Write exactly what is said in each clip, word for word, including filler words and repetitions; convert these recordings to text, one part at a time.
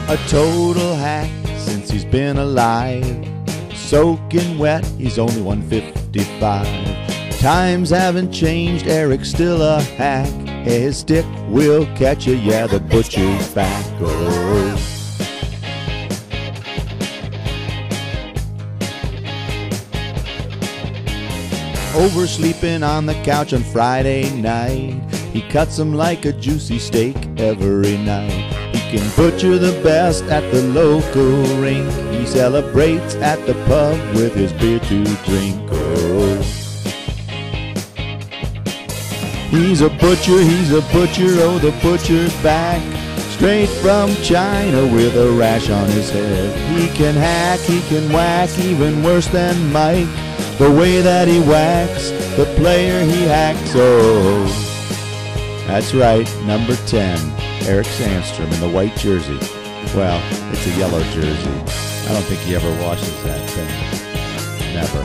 A total hack since he's been alive. Soaking wet, he's only one fifty-five. Times haven't changed, Eric's still a hack. His stick will catch you, yeah, the butcher's back. Oh. Oversleeping on the couch on Friday night. He cuts 'em like a juicy steak every night. He can butcher the best at the local rink. He celebrates at the pub with his beer to drink. Oh. He's a butcher, he's a butcher, oh, the butcher's back. Straight from China with a rash on his head. He can hack, he can whack, even worse than Mike. The way that he whacks, the player he hacks, oh. That's right, number ten, Eric Sandstrom in the white jersey. Well, it's a yellow jersey. I don't think he ever washes that thing. Never.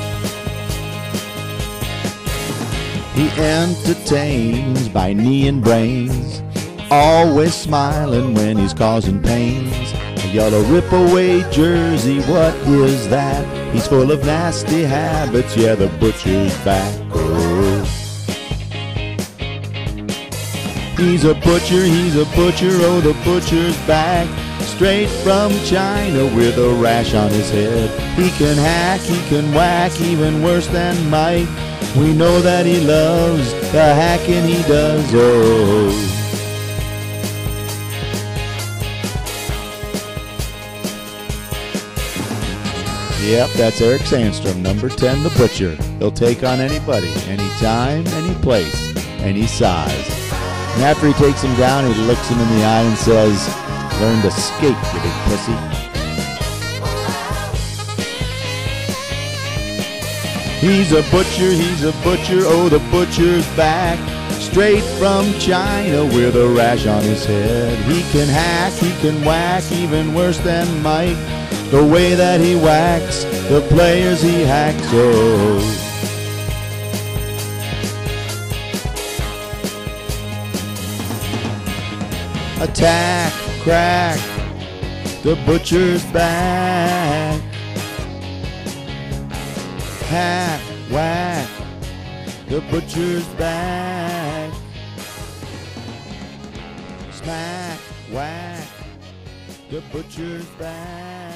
He entertains by knee and brains, always smiling when he's causing pains. A yellow rip-away jersey, what is that? He's full of nasty habits, yeah, the butcher's back. Oh. He's a butcher, he's a butcher, oh, the butcher's back. Straight from China with a rash on his head. He can hack, he can whack, even worse than Mike. We know that he loves the hacking he does, oh. Yep, that's Eric Sandstrom, number ten, the butcher. He'll take on anybody, anytime, any place, any size. And after he takes him down, he looks him in the eye and says, "Learn to skate, you big pussy." He's a butcher, he's a butcher, oh, the butcher's back. Straight from China with a rash on his head. He can hack, he can whack, even worse than Mike. The way that he whacks, the players he hacks, oh. Attack, crack, the butcher's back. Hack, whack, the butcher's back. Smack, whack, the butcher's back.